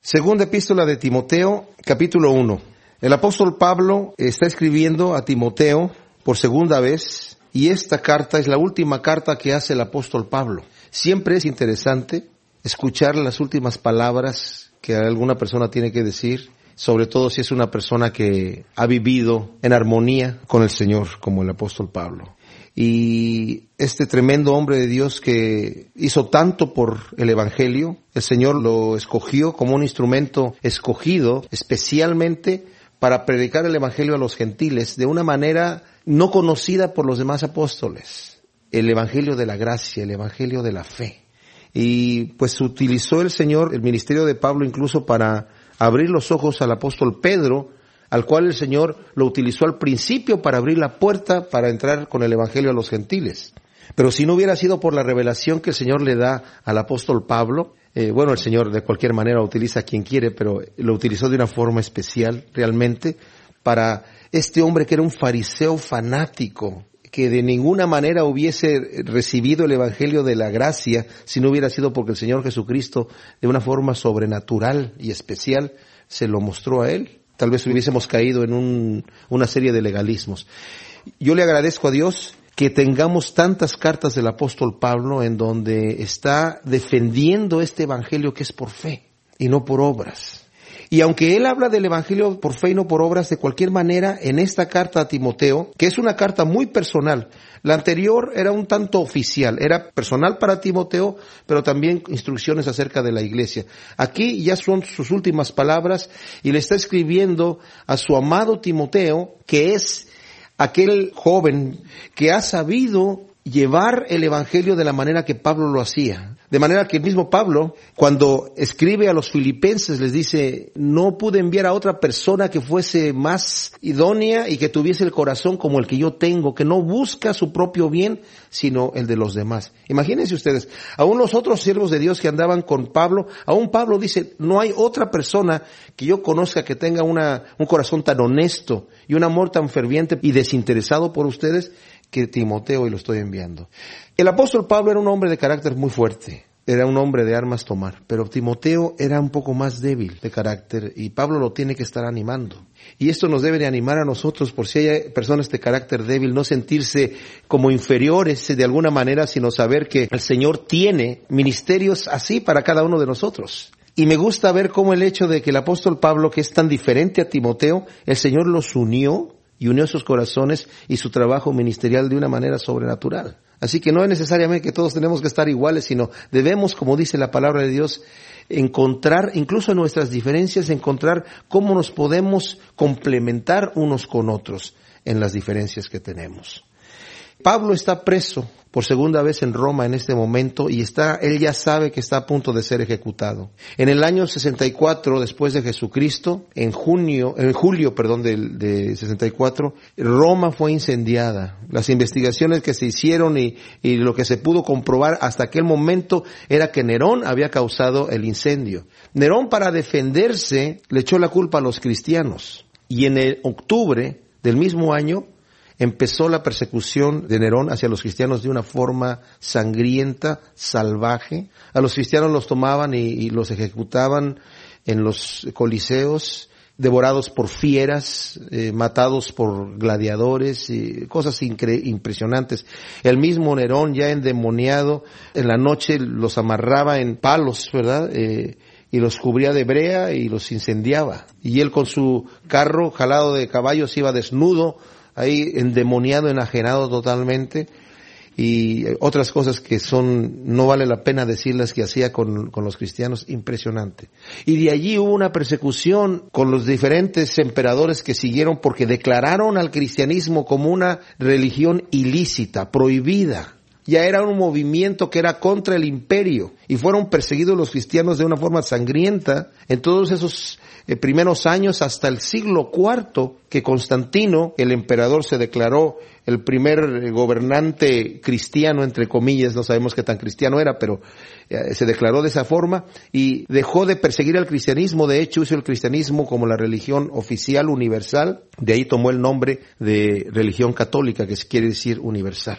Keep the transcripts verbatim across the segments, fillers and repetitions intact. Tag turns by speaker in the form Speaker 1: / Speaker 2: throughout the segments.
Speaker 1: Segunda epístola de Timoteo, capítulo uno. El apóstol Pablo está escribiendo a Timoteo por segunda vez, y esta carta es la última carta que hace el apóstol Pablo. Siempre es interesante escuchar las últimas palabras que alguna persona tiene que decir, sobre todo si es una persona que ha vivido en armonía con el Señor, como el apóstol Pablo. Y este tremendo hombre de Dios que hizo tanto por el Evangelio, el Señor lo escogió como un instrumento escogido especialmente para predicar el Evangelio a los gentiles de una manera no conocida por los demás apóstoles. El Evangelio de la gracia, el Evangelio de la fe. Y pues utilizó el Señor el ministerio de Pablo incluso para abrir los ojos al apóstol Pedro, al cual el Señor lo utilizó al principio para abrir la puerta para entrar con el Evangelio a los gentiles. Pero si no hubiera sido por la revelación que el Señor le da al apóstol Pablo, eh, bueno, el Señor de cualquier manera utiliza a quien quiere, pero lo utilizó de una forma especial realmente para este hombre que era un fariseo fanático, que de ninguna manera hubiese recibido el Evangelio de la gracia si no hubiera sido porque el Señor Jesucristo de una forma sobrenatural y especial se lo mostró a él. Tal vez hubiésemos caído en un, una serie de legalismos. Yo le agradezco a Dios que tengamos tantas cartas del apóstol Pablo en donde está defendiendo este evangelio que es por fe y no por obras. Y aunque él habla del evangelio por fe y no por obras, de cualquier manera, en esta carta a Timoteo, que es una carta muy personal, la anterior era un tanto oficial, era personal para Timoteo, pero también instrucciones acerca de la iglesia. Aquí ya son sus últimas palabras y le está escribiendo a su amado Timoteo, que es aquel joven que ha sabido llevar el evangelio de la manera que Pablo lo hacía. De manera que el mismo Pablo, cuando escribe a los filipenses, les dice, no pude enviar a otra persona que fuese más idónea y que tuviese el corazón como el que yo tengo, que no busca su propio bien, sino el de los demás. Imagínense ustedes, aún los otros siervos de Dios que andaban con Pablo, aún Pablo dice, no hay otra persona que yo conozca que tenga una, un corazón tan honesto y un amor tan ferviente y desinteresado por ustedes, que Timoteo, y lo estoy enviando. El apóstol Pablo era un hombre de carácter muy fuerte, era un hombre de armas tomar, pero Timoteo era un poco más débil de carácter y Pablo lo tiene que estar animando. Y esto nos debe de animar a nosotros, por si hay personas de carácter débil, no sentirse como inferiores de alguna manera, sino saber que el Señor tiene ministerios así para cada uno de nosotros. Y me gusta ver cómo el hecho de que el apóstol Pablo, que es tan diferente a Timoteo, el Señor los unió y unió sus corazones y su trabajo ministerial de una manera sobrenatural. Así que no es necesariamente que todos tenemos que estar iguales, sino debemos, como dice la palabra de Dios, encontrar, incluso en nuestras diferencias, encontrar cómo nos podemos complementar unos con otros en las diferencias que tenemos. Pablo está preso por segunda vez en Roma en este momento y está, él ya sabe que está a punto de ser ejecutado. En el año sesenta y cuatro después de Jesucristo, en junio, en julio, perdón, de, de sesenta y cuatro, Roma fue incendiada. Las investigaciones que se hicieron y, y lo que se pudo comprobar hasta aquel momento era que Nerón había causado el incendio. Nerón, para defenderse, le echó la culpa a los cristianos. Y en el octubre del mismo año, empezó la persecución de Nerón hacia los cristianos de una forma sangrienta, salvaje. A los cristianos los tomaban y, y los ejecutaban en los coliseos, devorados por fieras, eh, matados por gladiadores, y cosas incre- impresionantes. El mismo Nerón, ya endemoniado, en la noche los amarraba en palos, ¿verdad?, eh, y los cubría de brea y los incendiaba. Y él con su carro jalado de caballos iba desnudo, ahí endemoniado, enajenado totalmente, y otras cosas que son, no vale la pena decirlas, que hacía con, con los cristianos, impresionante. Y de allí hubo una persecución con los diferentes emperadores que siguieron porque declararon al cristianismo como una religión ilícita, prohibida. Ya era un movimiento que era contra el imperio y fueron perseguidos los cristianos de una forma sangrienta en todos esos eh, primeros años hasta el siglo cuarto, que Constantino, el emperador, se declaró el primer eh, gobernante cristiano, entre comillas, no sabemos qué tan cristiano era, pero eh, se declaró de esa forma y dejó de perseguir al cristianismo. De hecho, hizo el cristianismo como la religión oficial universal. De ahí tomó el nombre de religión católica, que quiere decir universal.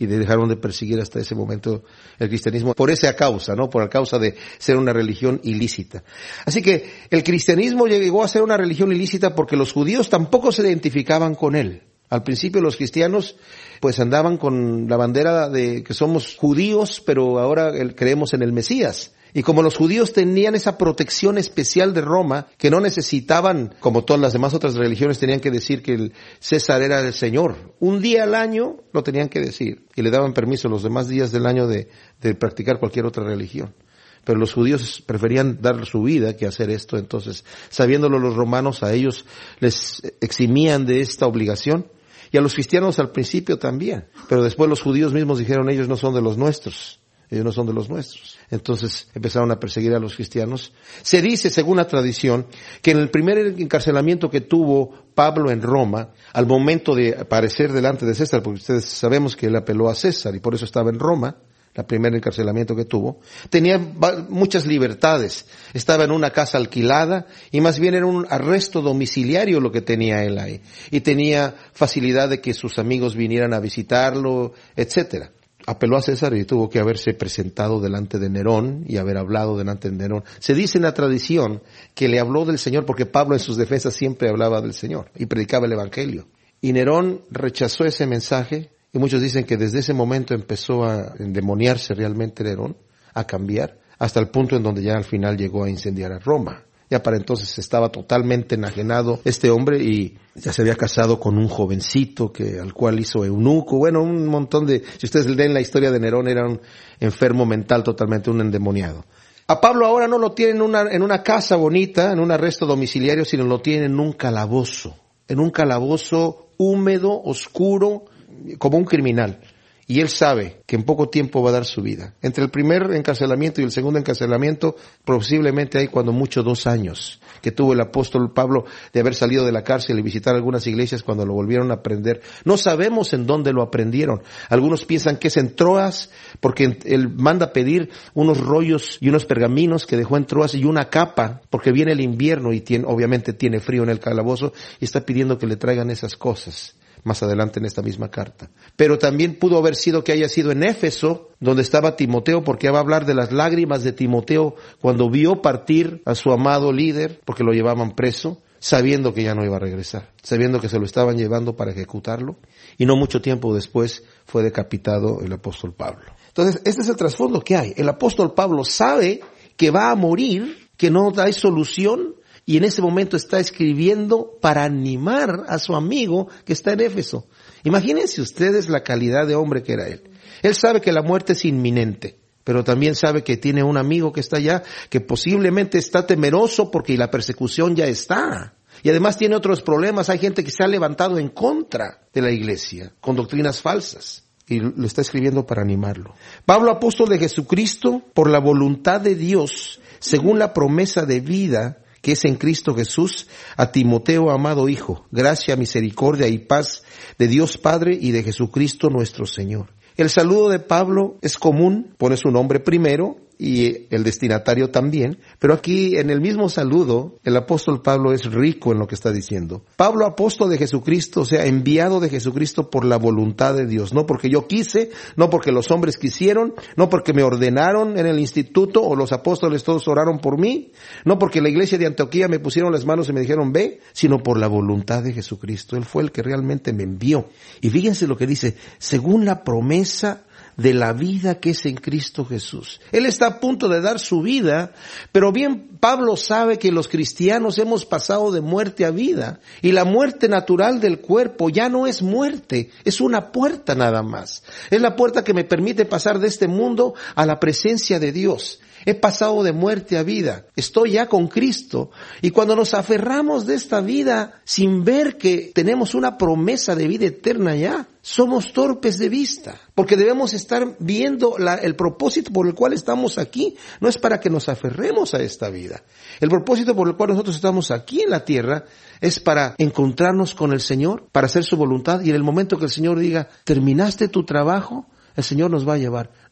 Speaker 1: y dejaron de perseguir hasta ese momento el cristianismo por esa causa, ¿no? Por la causa de ser una religión ilícita. Así que el cristianismo llegó a ser una religión ilícita porque los judíos tampoco se identificaban con él. Al principio los cristianos pues andaban con la bandera de que somos judíos, pero ahora creemos en el Mesías. Y como los judíos tenían esa protección especial de Roma, que no necesitaban, como todas las demás otras religiones, tenían que decir que el César era el Señor. Un día al año lo tenían que decir. Y le daban permiso los demás días del año de, de practicar cualquier otra religión. Pero los judíos preferían dar su vida que hacer esto. Entonces, sabiéndolo los romanos, a ellos les eximían de esta obligación. Y a los cristianos al principio también. Pero después los judíos mismos dijeron, ellos no son de los nuestros. Ellos no son de los nuestros. Entonces empezaron a perseguir a los cristianos. Se dice, según la tradición, que en el primer encarcelamiento que tuvo Pablo en Roma, al momento de aparecer delante de César, porque ustedes sabemos que él apeló a César y por eso estaba en Roma, el primer encarcelamiento que tuvo, tenía muchas libertades. Estaba en una casa alquilada y más bien era un arresto domiciliario lo que tenía él ahí. Y tenía facilidad de que sus amigos vinieran a visitarlo, etcétera. Apeló a César y tuvo que haberse presentado delante de Nerón y haber hablado delante de Nerón. Se dice en la tradición que le habló del Señor porque Pablo en sus defensas siempre hablaba del Señor y predicaba el Evangelio. Y Nerón rechazó ese mensaje y muchos dicen que desde ese momento empezó a endemoniarse realmente Nerón, a cambiar, hasta el punto en donde ya al final llegó a incendiar a Roma. Ya para entonces estaba totalmente enajenado este hombre y ya se había casado con un jovencito que al cual hizo eunuco. Bueno, un montón de... Si ustedes leen la historia de Nerón, era un enfermo mental totalmente, un endemoniado. A Pablo ahora no lo tienen en una, en una casa bonita, en un arresto domiciliario, sino lo tienen en un calabozo. En un calabozo húmedo, oscuro, como un criminal. Y él sabe que en poco tiempo va a dar su vida. Entre el primer encarcelamiento y el segundo encarcelamiento, posiblemente hay cuando mucho dos años que tuvo el apóstol Pablo de haber salido de la cárcel y visitar algunas iglesias cuando lo volvieron a aprender. No sabemos en dónde lo aprendieron. Algunos piensan que es en Troas, porque él manda pedir unos rollos y unos pergaminos que dejó en Troas y una capa, porque viene el invierno y tiene, obviamente tiene frío en el calabozo y está pidiendo que le traigan esas cosas. Más adelante en esta misma carta. Pero también pudo haber sido que haya sido en Éfeso, donde estaba Timoteo, porque va a hablar de las lágrimas de Timoteo cuando vio partir a su amado líder, porque lo llevaban preso, sabiendo que ya no iba a regresar, sabiendo que se lo estaban llevando para ejecutarlo, y no mucho tiempo después fue decapitado el apóstol Pablo. Entonces, este es el trasfondo que hay. El apóstol Pablo sabe que va a morir, que no hay solución, y en ese momento está escribiendo para animar a su amigo que está en Éfeso. Imagínense ustedes la calidad de hombre que era él. Él sabe que la muerte es inminente, pero también sabe que tiene un amigo que está allá, que posiblemente está temeroso porque la persecución ya está. Y además tiene otros problemas. Hay gente que se ha levantado en contra de la iglesia, con doctrinas falsas. Y lo está escribiendo para animarlo. Pablo, apóstol de Jesucristo, por la voluntad de Dios, según la promesa de vida que es en Cristo Jesús, a Timoteo, amado hijo, gracia, misericordia y paz de Dios Padre y de Jesucristo nuestro Señor. El saludo de Pablo es común, pone su nombre primero y el destinatario también, pero aquí en el mismo saludo el apóstol Pablo es rico en lo que está diciendo. Pablo, apóstol de Jesucristo, o sea, enviado de Jesucristo por la voluntad de Dios, no porque yo quise, no porque los hombres quisieron, no porque me ordenaron en el instituto o los apóstoles todos oraron por mí, no porque la iglesia de Antioquía me pusieron las manos y me dijeron ve, sino por la voluntad de Jesucristo. Él fue el que realmente me envió. Y fíjense lo que dice, según la promesa de la vida que es en Cristo Jesús. Él está a punto de dar su vida, pero bien Pablo sabe que los cristianos hemos pasado de muerte a vida, y la muerte natural del cuerpo ya no es muerte, es una puerta nada más. Es la puerta que me permite pasar de este mundo a la presencia de Dios. He pasado de muerte a vida, estoy ya con Cristo, y cuando nos aferramos de esta vida sin ver que tenemos una promesa de vida eterna ya, somos torpes de vista, porque debemos estar viendo la, el propósito por el cual estamos aquí. No es para que nos aferremos a esta vida. El propósito por el cual nosotros estamos aquí en la tierra es para encontrarnos con el Señor, para hacer su voluntad, y en el momento que el Señor diga, terminaste tu trabajo, el Señor nos va a llevar.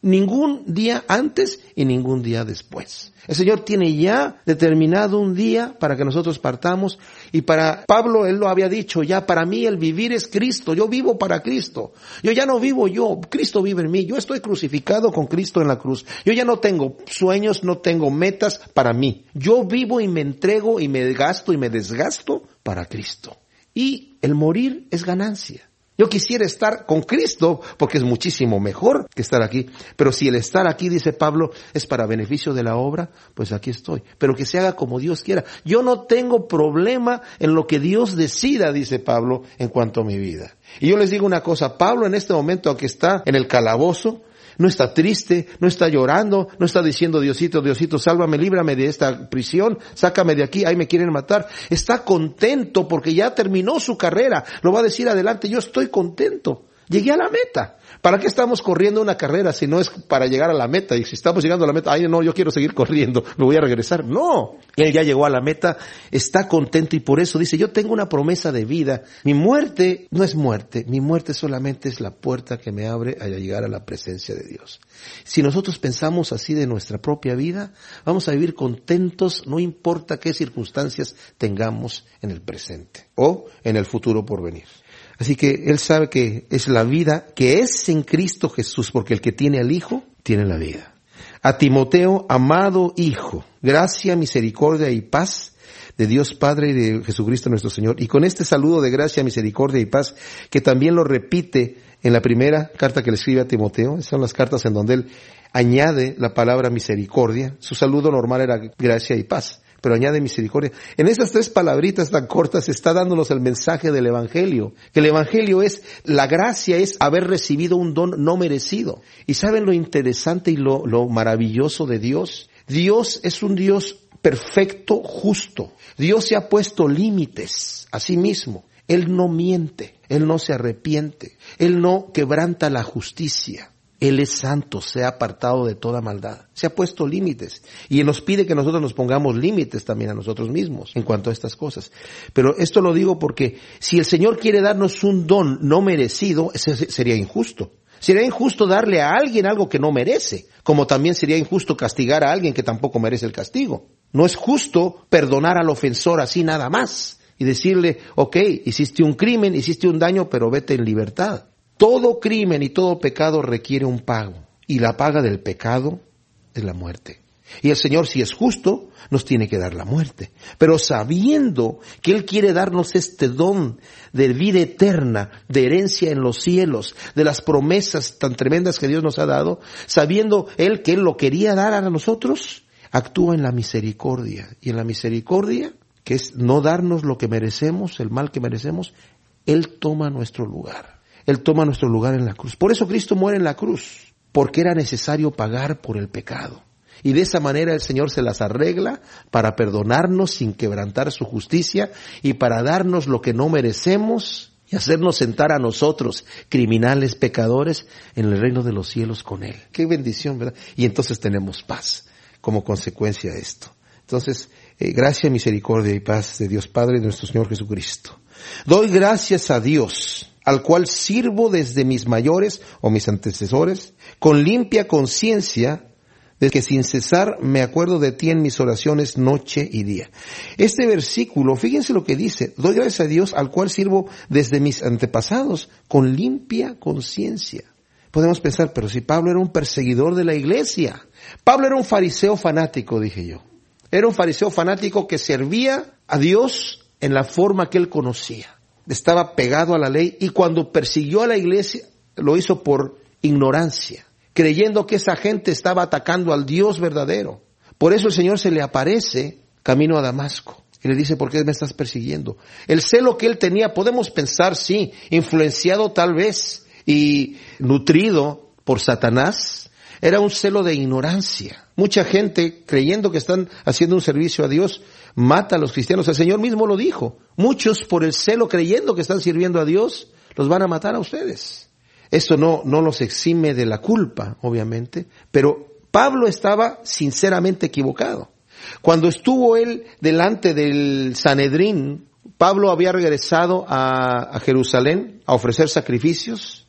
Speaker 1: ningún día antes y ningún día después. El Señor tiene ya determinado un día para que nosotros partamos, y para Pablo, él lo había dicho, ya para mí el vivir es Cristo, yo vivo para Cristo. Yo ya no vivo yo, Cristo vive en mí, yo estoy crucificado con Cristo en la cruz. Yo ya no tengo sueños, no tengo metas para mí. Yo vivo y me entrego y me gasto y me desgasto para Cristo. Y el morir es ganancia. Yo quisiera estar con Cristo porque es muchísimo mejor que estar aquí. Pero si el estar aquí, dice Pablo, es para beneficio de la obra, pues aquí estoy. Pero que se haga como Dios quiera. Yo no tengo problema en lo que Dios decida, dice Pablo, en cuanto a mi vida. Y yo les digo una cosa, Pablo en este momento, aunque está en el calabozo, no está triste, no está llorando, no está diciendo, Diosito, Diosito, sálvame, líbrame de esta prisión, sácame de aquí, ahí me quieren matar. Está contento porque ya terminó su carrera. Lo va a decir adelante, yo estoy contento. Llegué a la meta. ¿Para qué estamos corriendo una carrera si no es para llegar a la meta? Y si estamos llegando a la meta, ay no, yo quiero seguir corriendo, me voy a regresar. No, él ya llegó a la meta, está contento, y por eso dice, yo tengo una promesa de vida. Mi muerte no es muerte, mi muerte solamente es la puerta que me abre a llegar a la presencia de Dios. Si nosotros pensamos así de nuestra propia vida, vamos a vivir contentos, no importa qué circunstancias tengamos en el presente o en el futuro por venir. Así que él sabe que es la vida que es en Cristo Jesús, porque el que tiene al Hijo, tiene la vida. A Timoteo, amado hijo, gracia, misericordia y paz de Dios Padre y de Jesucristo nuestro Señor. Y con este saludo de gracia, misericordia y paz, que también lo repite en la primera carta que le escribe a Timoteo, esas son las cartas en donde él añade la palabra misericordia. Su saludo normal era gracia y paz, pero añade misericordia. En esas tres palabritas tan cortas está dándonos el mensaje del Evangelio. Que el Evangelio es, la gracia es haber recibido un don no merecido. ¿Y saben lo interesante y lo, lo maravilloso de Dios? Dios es un Dios perfecto, justo. Dios se ha puesto límites a sí mismo. Él no miente, Él no se arrepiente, Él no quebranta la justicia. Él es santo, se ha apartado de toda maldad. Se ha puesto límites. Y nos pide que nosotros nos pongamos límites también a nosotros mismos en cuanto a estas cosas. Pero esto lo digo porque si el Señor quiere darnos un don no merecido, ese sería injusto. Sería injusto darle a alguien algo que no merece, como también sería injusto castigar a alguien que tampoco merece el castigo. No es justo perdonar al ofensor así nada más y decirle, ok, hiciste un crimen, hiciste un daño, pero vete en libertad. Todo crimen y todo pecado requiere un pago, y la paga del pecado es la muerte. Y el Señor, si es justo, nos tiene que dar la muerte. Pero sabiendo que Él quiere darnos este don de vida eterna, de herencia en los cielos, de las promesas tan tremendas que Dios nos ha dado, sabiendo Él que Él lo quería dar a nosotros, actúa en la misericordia. Y en la misericordia, que es no darnos lo que merecemos, el mal que merecemos, Él toma nuestro lugar. Él toma nuestro lugar en la cruz. Por eso Cristo muere en la cruz, porque era necesario pagar por el pecado. Y de esa manera el Señor se las arregla para perdonarnos sin quebrantar su justicia y para darnos lo que no merecemos y hacernos sentar a nosotros, criminales, pecadores, en el reino de los cielos con Él. Qué bendición, ¿verdad? Y entonces tenemos paz como consecuencia de esto. Entonces, eh, gracia, misericordia y paz de Dios Padre y de nuestro Señor Jesucristo. Doy gracias a Dios, al cual sirvo desde mis mayores o mis antecesores, con limpia conciencia, de que sin cesar me acuerdo de ti en mis oraciones noche y día. Este versículo, fíjense lo que dice, doy gracias a Dios al cual sirvo desde mis antepasados, con limpia conciencia. Podemos pensar, pero si Pablo era un perseguidor de la iglesia, Pablo era un fariseo fanático, dije yo. Era un fariseo fanático que servía a Dios en la forma que él conocía. Estaba pegado a la ley y cuando persiguió a la iglesia lo hizo por ignorancia, creyendo que esa gente estaba atacando al Dios verdadero. Por eso el Señor se le aparece camino a Damasco y le dice, ¿por qué me estás persiguiendo? El celo que él tenía, podemos pensar, sí, influenciado tal vez y nutrido por Satanás, era un celo de ignorancia. Mucha gente, creyendo que están haciendo un servicio a Dios, mata a los cristianos. El Señor mismo lo dijo. Muchos, por el celo, creyendo que están sirviendo a Dios, los van a matar a ustedes. Esto no, no los exime de la culpa, obviamente, pero Pablo estaba sinceramente equivocado. Cuando estuvo él delante del Sanedrín, Pablo había regresado a, a Jerusalén a ofrecer sacrificios,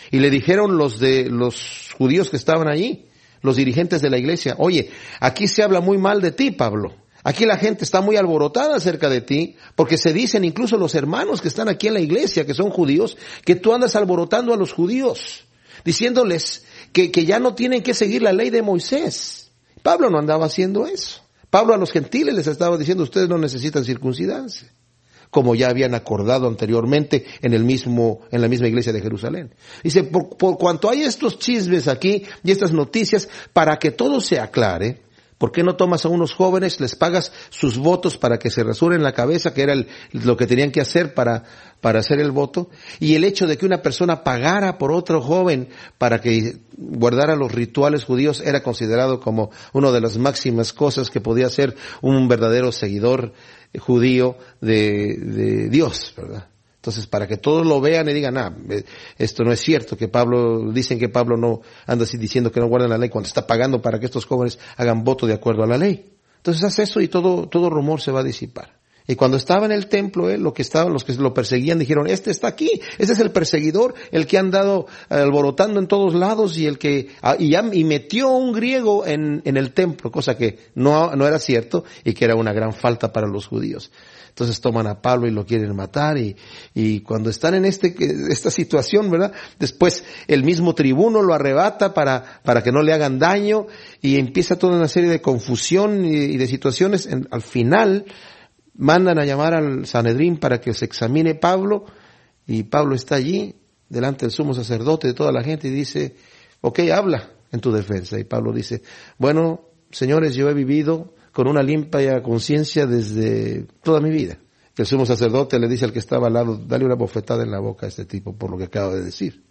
Speaker 1: Y le dijeron los de los judíos que estaban allí, los dirigentes de la iglesia, oye, aquí se habla muy mal de ti, Pablo. Aquí la gente está muy alborotada acerca de ti, porque se dicen incluso los hermanos que están aquí en la iglesia, que son judíos, que tú andas alborotando a los judíos, diciéndoles que, que ya no tienen que seguir la ley de Moisés. Pablo no andaba haciendo eso. Pablo a los gentiles les estaba diciendo, ustedes no necesitan circuncidarse, como ya habían acordado anteriormente en el mismo, en la misma iglesia de Jerusalén. Dice, por, por cuanto hay estos chismes aquí y estas noticias, para que todo se aclare, ¿por qué no tomas a unos jóvenes, les pagas sus votos para que se rasuren la cabeza, que era el, lo que tenían que hacer para, para hacer el voto? Y el hecho de que una persona pagara por otro joven para que guardara los rituales judíos era considerado como una de las máximas cosas que podía ser un verdadero seguidor judío de, de Dios, ¿verdad? Entonces, para que todos lo vean y digan, ah, esto no es cierto, que Pablo, dicen que Pablo no anda así diciendo que no guardan la ley cuando está pagando para que estos jóvenes hagan voto de acuerdo a la ley. Entonces hace eso y todo, todo rumor se va a disipar. Y cuando estaba en el templo, él, lo que estaban, los que lo perseguían dijeron, este está aquí, este es el perseguidor, el que ha andado alborotando en todos lados y el que, y, ya, y metió un griego en, en el templo, cosa que no, no era cierto y que era una gran falta para los judíos. Entonces toman a Pablo y lo quieren matar y, y cuando están en este, esta situación, ¿verdad? Después el mismo tribuno lo arrebata para, para que no le hagan daño y empieza toda una serie de confusión y, y de situaciones. En, al final mandan a llamar al Sanedrín para que se examine Pablo y Pablo está allí delante del sumo sacerdote de toda la gente y dice, ok, habla en tu defensa. Y Pablo dice, bueno, señores, yo he vivido con una limpia conciencia desde toda mi vida. El sumo sacerdote le dice al que estaba al lado, dale una bofetada en la boca a este tipo por lo que acaba de decir.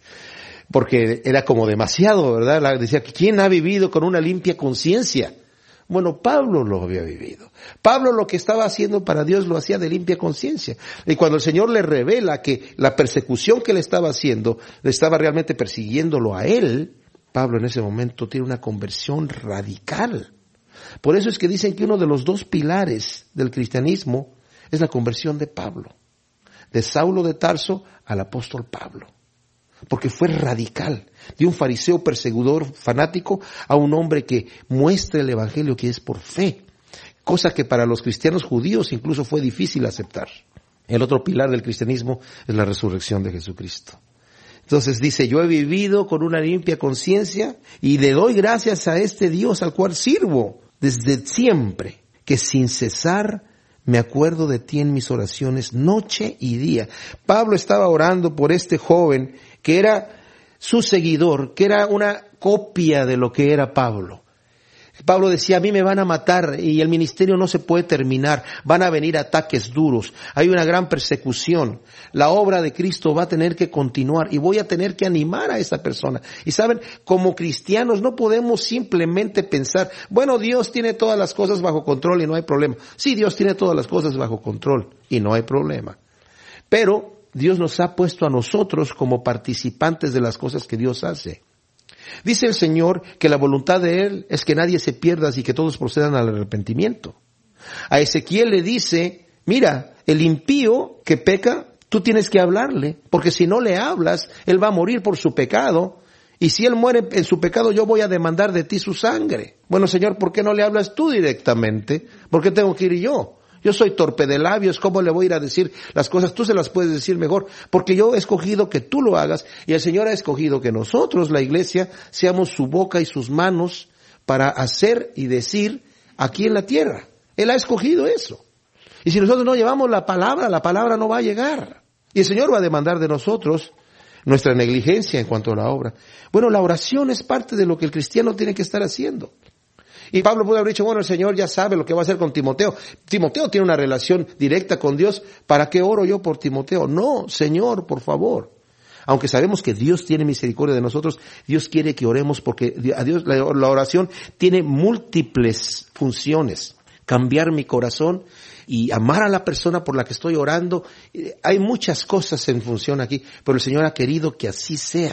Speaker 1: Porque era como demasiado, ¿verdad? Decía, ¿quién ha vivido con una limpia conciencia? Bueno, Pablo lo había vivido. Pablo lo que estaba haciendo para Dios lo hacía de limpia conciencia. Y cuando el Señor le revela que la persecución que le estaba haciendo, le estaba realmente persiguiéndolo a él, Pablo en ese momento tiene una conversión radical. Por eso es que dicen que uno de los dos pilares del cristianismo es la conversión de Pablo. De Saulo de Tarso al apóstol Pablo. Porque fue radical. De un fariseo perseguidor fanático a un hombre que muestra el evangelio que es por fe. Cosa que para los cristianos judíos incluso fue difícil aceptar. El otro pilar del cristianismo es la resurrección de Jesucristo. Entonces dice, yo he vivido con una limpia conciencia y le doy gracias a este Dios al cual sirvo desde siempre, que sin cesar me acuerdo de ti en mis oraciones noche y día. Pablo estaba orando por este joven que era su seguidor, que era una copia de lo que era Pablo. Pablo decía, a mí me van a matar y el ministerio no se puede terminar, van a venir ataques duros, hay una gran persecución, la obra de Cristo va a tener que continuar y voy a tener que animar a esa persona. Y saben, como cristianos no podemos simplemente pensar, bueno, Dios tiene todas las cosas bajo control y no hay problema. Sí, Dios tiene todas las cosas bajo control y no hay problema. Pero Dios nos ha puesto a nosotros como participantes de las cosas que Dios hace. Dice el Señor que la voluntad de Él es que nadie se pierda y que todos procedan al arrepentimiento. A Ezequiel le dice, mira, el impío que peca, tú tienes que hablarle, porque si no le hablas, él va a morir por su pecado, y si él muere en su pecado, yo voy a demandar de ti su sangre. Bueno, Señor, ¿por qué no le hablas tú directamente? ¿Por qué tengo que ir yo? Yo soy torpe de labios, ¿cómo le voy a ir a decir las cosas? Tú se las puedes decir mejor, porque yo he escogido que tú lo hagas, y el Señor ha escogido que nosotros, la iglesia, seamos su boca y sus manos para hacer y decir aquí en la tierra. Él ha escogido eso. Y si nosotros no llevamos la palabra, la palabra no va a llegar. Y el Señor va a demandar de nosotros nuestra negligencia en cuanto a la obra. Bueno, la oración es parte de lo que el cristiano tiene que estar haciendo. Y Pablo pudo haber dicho, bueno, el Señor ya sabe lo que va a hacer con Timoteo. Timoteo tiene una relación directa con Dios. ¿Para qué oro yo por Timoteo? No, Señor, por favor. Aunque sabemos que Dios tiene misericordia de nosotros, Dios quiere que oremos porque a Dios la oración tiene múltiples funciones. Cambiar mi corazón y amar a la persona por la que estoy orando. Hay muchas cosas en función aquí, pero el Señor ha querido que así sea.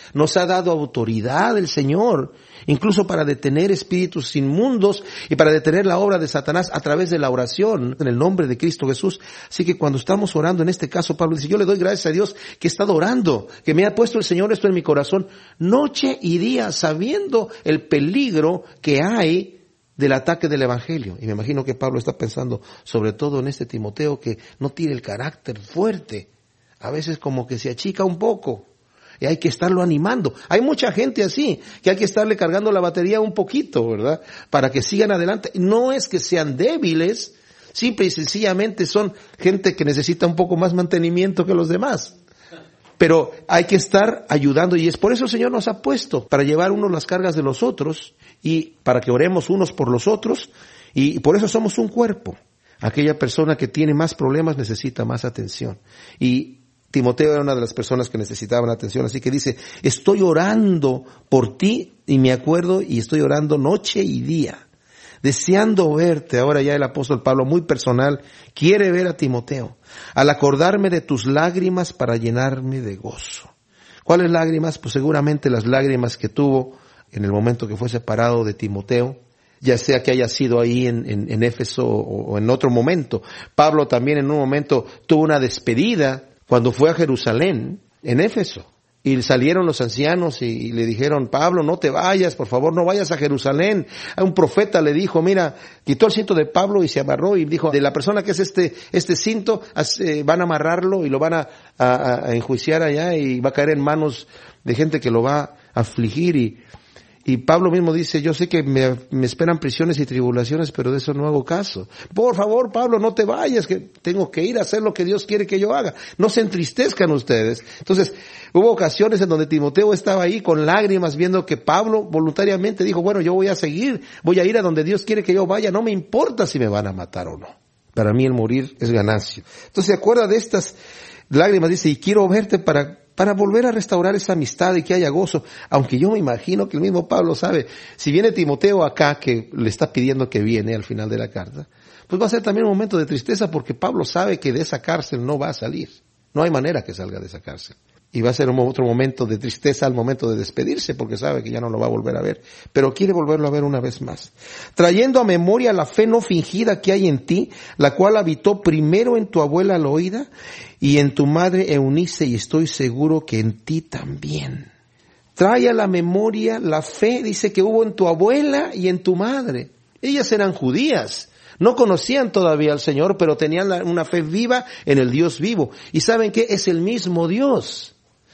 Speaker 1: Nos ha dado autoridad el Señor, incluso para detener espíritus inmundos y para detener la obra de Satanás a través de la oración en el nombre de Cristo Jesús. Así que cuando estamos orando, en este caso Pablo dice, yo le doy gracias a Dios que he estado orando, que me ha puesto el Señor esto en mi corazón, noche y día, sabiendo el peligro que hay del ataque del Evangelio. Y me imagino que Pablo está pensando sobre todo en este Timoteo que no tiene el carácter fuerte. A veces como que se achica un poco. Y hay que estarlo animando. Hay mucha gente así, que hay que estarle cargando la batería un poquito, ¿verdad? Para que sigan adelante. No es que sean débiles, simple y sencillamente son gente que necesita un poco más mantenimiento que los demás. Pero hay que estar ayudando y es por eso el Señor nos ha puesto, para llevar unos las cargas de los otros y para que oremos unos por los otros y por eso somos un cuerpo. Aquella persona que tiene más problemas necesita más atención. Y Timoteo era una de las personas que necesitaban atención, así que dice, estoy orando por ti y me acuerdo y estoy orando noche y día, deseando verte. Ahora ya el apóstol Pablo, muy personal, quiere ver a Timoteo, al acordarme de tus lágrimas para llenarme de gozo. ¿Cuáles lágrimas? Pues seguramente las lágrimas que tuvo en el momento que fue separado de Timoteo, ya sea que haya sido ahí en, en, en Éfeso o, o en otro momento. Pablo también en un momento tuvo una despedida cuando fue a Jerusalén, en Éfeso, y salieron los ancianos y, y le dijeron, Pablo, no te vayas, por favor, no vayas a Jerusalén. A un profeta le dijo, mira, quitó el cinto de Pablo y se amarró y dijo, de la persona que es este este cinto, eh, van a amarrarlo y lo van a, a, a enjuiciar allá y va a caer en manos de gente que lo va a afligir y Y Pablo mismo dice, yo sé que me, me esperan prisiones y tribulaciones, pero de eso no hago caso. Por favor, Pablo, no te vayas, que tengo que ir a hacer lo que Dios quiere que yo haga. No se entristezcan ustedes. Entonces, hubo ocasiones en donde Timoteo estaba ahí con lágrimas viendo que Pablo voluntariamente dijo, bueno, yo voy a seguir, voy a ir a donde Dios quiere que yo vaya, no me importa si me van a matar o no. Para mí el morir es ganancia. Entonces se acuerda de estas lágrimas, dice, y quiero verte para... para volver a restaurar esa amistad y que haya gozo, aunque yo me imagino que el mismo Pablo sabe, si viene Timoteo acá, que le está pidiendo que viene al final de la carta, pues va a ser también un momento de tristeza porque Pablo sabe que de esa cárcel no va a salir, no hay manera que salga de esa cárcel. Y va a ser un otro momento de tristeza al momento de despedirse porque sabe que ya no lo va a volver a ver, pero quiere volverlo a ver una vez más. Trayendo a memoria la fe no fingida que hay en ti, la cual habitó primero en tu abuela Loida y en tu madre Eunice, y estoy seguro que en ti también. Trae a la memoria la fe, dice, que hubo en tu abuela y en tu madre. Ellas eran judías. No conocían todavía al Señor, pero tenían una fe viva en el Dios vivo. ¿Y saben qué? Es el mismo Dios.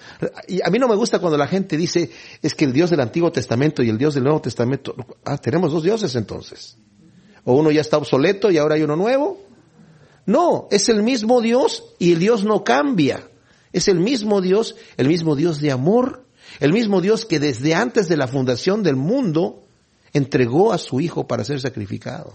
Speaker 1: Y a mí no me gusta cuando la gente dice, es que el Dios del Antiguo Testamento y el Dios del Nuevo Testamento, ah, tenemos dos dioses entonces. O uno ya está obsoleto y ahora hay uno nuevo. No, es el mismo Dios y el Dios no cambia. Es el mismo Dios, el mismo Dios de amor, el mismo Dios que desde antes de la fundación del mundo entregó a su Hijo para ser sacrificado.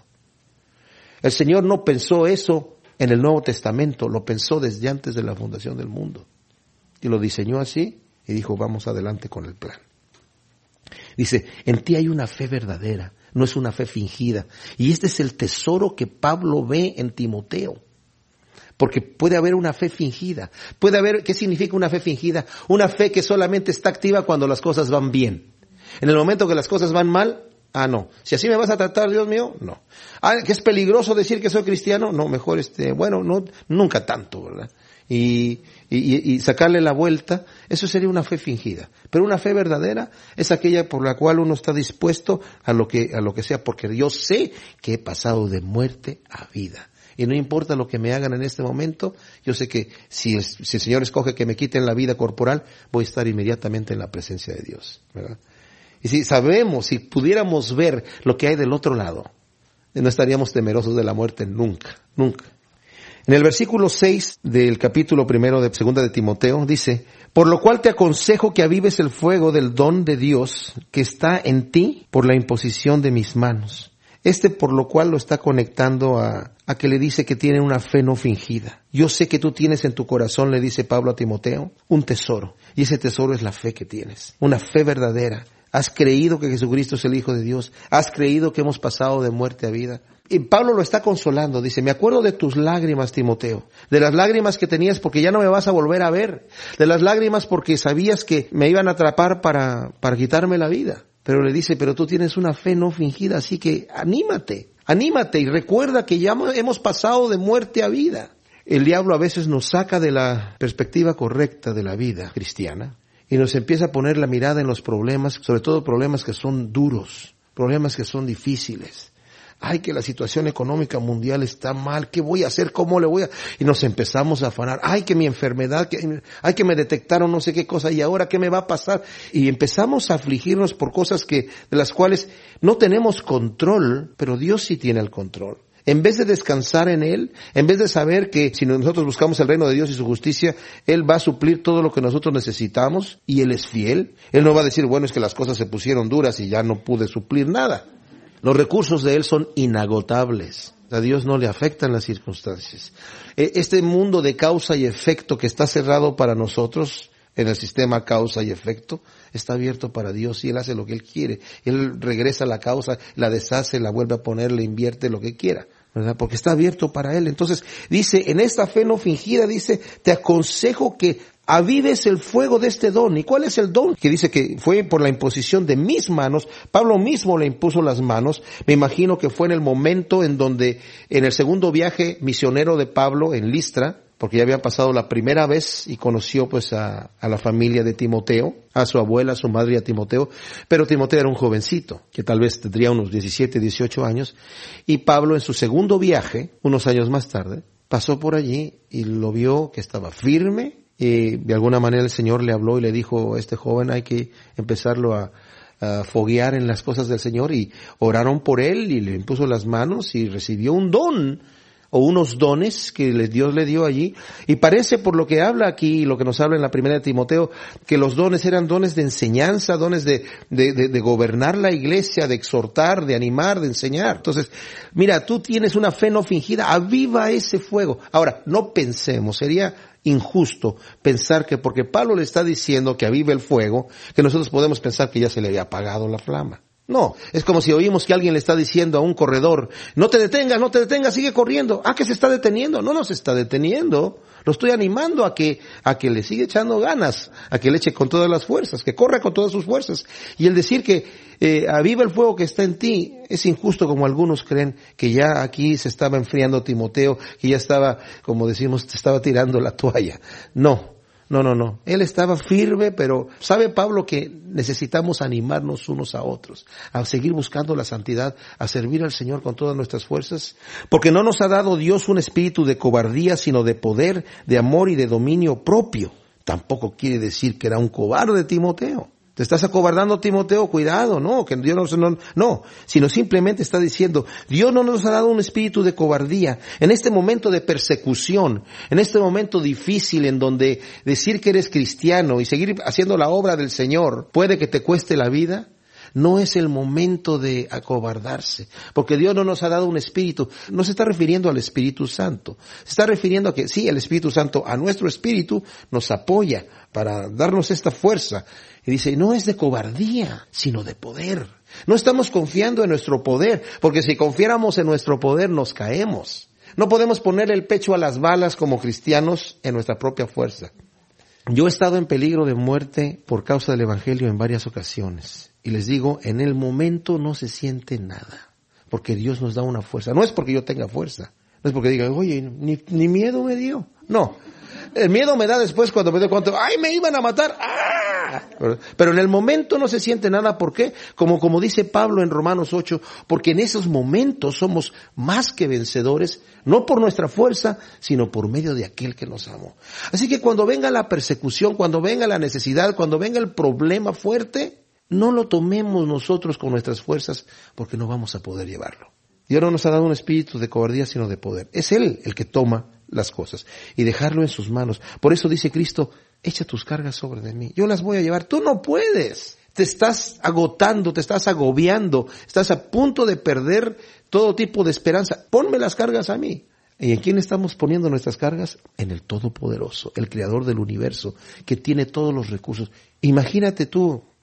Speaker 1: El Señor no pensó eso en el Nuevo Testamento, lo pensó desde antes de la fundación del mundo. Y lo diseñó así y dijo, vamos adelante con el plan. Dice, en ti hay una fe verdadera, no es una fe fingida. Y este es el tesoro que Pablo ve en Timoteo. Porque puede haber una fe fingida. Puede haber, ¿qué significa una fe fingida? Una fe que solamente está activa cuando las cosas van bien. En el momento que las cosas van mal, ah, no. Si así me vas a tratar, Dios mío, no. Ah, que es peligroso decir que soy cristiano, no, mejor este, bueno, no, nunca tanto, ¿verdad? Y, y, y sacarle la vuelta, eso sería una fe fingida. Pero una fe verdadera es aquella por la cual uno está dispuesto a lo que, a lo que sea, porque yo sé que he pasado de muerte a vida. Y no importa lo que me hagan en este momento, yo sé que si el, si el Señor escoge que me quiten la vida corporal, voy a estar inmediatamente en la presencia de Dios, ¿verdad? Y si sabemos, si pudiéramos ver lo que hay del otro lado, no estaríamos temerosos de la muerte nunca, nunca. En el versículo seis del capítulo primero de segunda de Timoteo dice, por lo cual te aconsejo que avives el fuego del don de Dios que está en ti por la imposición de mis manos. Este por lo cual lo está conectando a, a que le dice que tiene una fe no fingida. Yo sé que tú tienes en tu corazón, le dice Pablo a Timoteo, un tesoro. Y ese tesoro es la fe que tienes. Una fe verdadera. ¿Has creído que Jesucristo es el Hijo de Dios? ¿Has creído que hemos pasado de muerte a vida? Y Pablo lo está consolando, dice, me acuerdo de tus lágrimas, Timoteo, de las lágrimas que tenías porque ya no me vas a volver a ver, de las lágrimas porque sabías que me iban a atrapar para, para quitarme la vida. Pero le dice, pero tú tienes una fe no fingida, así que anímate, anímate y recuerda que ya hemos pasado de muerte a vida. El diablo a veces nos saca de la perspectiva correcta de la vida cristiana y nos empieza a poner la mirada en los problemas, sobre todo problemas que son duros, problemas que son difíciles. Ay, que la situación económica mundial está mal, ¿qué voy a hacer? ¿Cómo le voy a...? Y nos empezamos a afanar. Ay, que mi enfermedad, que, ay, que me detectaron no sé qué cosa, y ahora ¿qué me va a pasar? Y empezamos a afligirnos por cosas que, de las cuales no tenemos control, pero Dios sí tiene el control. En vez de descansar en Él, en vez de saber que si nosotros buscamos el reino de Dios y su justicia, Él va a suplir todo lo que nosotros necesitamos, y Él es fiel. Él no va a decir, bueno, es que las cosas se pusieron duras y ya no pude suplir nada. Los recursos de Él son inagotables. A Dios no le afectan las circunstancias. Este mundo de causa y efecto que está cerrado para nosotros, en el sistema causa y efecto, está abierto para Dios y Él hace lo que Él quiere. Él regresa a la causa, la deshace, la vuelve a poner, le invierte lo que quiera, ¿verdad? Porque está abierto para Él. Entonces, dice, en esta fe no fingida, dice, te aconsejo que avives el fuego de este don. ¿Y cuál es el don? Que dice que fue por la imposición de mis manos. Pablo mismo le impuso las manos. Me imagino que fue en el momento en donde, en el segundo viaje misionero de Pablo en Listra, porque ya había pasado la primera vez y conoció pues a, a la familia de Timoteo, a su abuela, a su madre y a Timoteo, pero Timoteo era un jovencito, que tal vez tendría unos diecisiete, dieciocho años, y Pablo en su segundo viaje, unos años más tarde, pasó por allí y lo vio que estaba firme. Y de alguna manera el Señor le habló y le dijo, este joven hay que empezarlo a, a foguear en las cosas del Señor, y oraron por él y le impuso las manos y recibió un don o unos dones que Dios le dio allí. Y parece por lo que habla aquí, lo que nos habla en la primera de Timoteo, que los dones eran dones de enseñanza, dones de, de, de, de gobernar la iglesia, de exhortar, de animar, de enseñar. Entonces, mira, tú tienes una fe no fingida, aviva ese fuego. Ahora, no pensemos, sería injusto pensar que porque Pablo le está diciendo que avive el fuego, que nosotros podemos pensar que ya se le había apagado la flama. No, es como si oímos que alguien le está diciendo a un corredor, no te detengas, no te detengas, sigue corriendo. Ah, que se está deteniendo. No, no se está deteniendo. Lo estoy animando a que, a que le siga echando ganas, a que le eche con todas las fuerzas, que corra con todas sus fuerzas. Y el decir que eh, aviva el fuego que está en ti es injusto, como algunos creen que ya aquí se estaba enfriando Timoteo, que ya estaba, como decimos, te estaba tirando la toalla. No. No, no, no. Él estaba firme, pero sabe Pablo que necesitamos animarnos unos a otros, a seguir buscando la santidad, a servir al Señor con todas nuestras fuerzas, porque no nos ha dado Dios un espíritu de cobardía, sino de poder, de amor y de dominio propio. Tampoco quiere decir que era un cobarde Timoteo. Te estás acobardando, Timoteo, cuidado, no, que Dios no, no, no, sino simplemente está diciendo, Dios no nos ha dado un espíritu de cobardía. En este momento de persecución, en este momento difícil en donde decir que eres cristiano y seguir haciendo la obra del Señor puede que te cueste la vida, no es el momento de acobardarse, porque Dios no nos ha dado un espíritu. No se está refiriendo al Espíritu Santo, se está refiriendo a que sí, el Espíritu Santo a nuestro espíritu nos apoya para darnos esta fuerza. Y dice, no es de cobardía, sino de poder. No estamos confiando en nuestro poder, porque si confiáramos en nuestro poder nos caemos. No podemos poner el pecho a las balas como cristianos en nuestra propia fuerza. Yo he estado en peligro de muerte por causa del Evangelio en varias ocasiones. Y les digo, en el momento no se siente nada, porque Dios nos da una fuerza. No es porque yo tenga fuerza, no es porque diga, oye, ni, ni miedo me dio. No, el miedo me da después cuando me doy cuenta, ¡ay, me iban a matar! ¡Ah! Pero en el momento no se siente nada. ¿Por qué? Como, como dice Pablo en Romanos ocho, porque en esos momentos somos más que vencedores, no por nuestra fuerza, sino por medio de aquel que nos amó. Así que cuando venga la persecución, cuando venga la necesidad, cuando venga el problema fuerte, no lo tomemos nosotros con nuestras fuerzas, porque no vamos a poder llevarlo. Dios no nos ha dado un espíritu de cobardía, sino de poder. Es Él el que toma las cosas y dejarlo en sus manos. Por eso dice Cristo, echa tus cargas sobre de mí, yo las voy a llevar. Tú no puedes, te estás agotando, te estás agobiando, estás a punto de perder todo tipo de esperanza. Ponme las cargas a mí. ¿Y en quién estamos poniendo nuestras cargas? En el Todopoderoso, el Creador del universo, que tiene todos los recursos. Imagínate tú,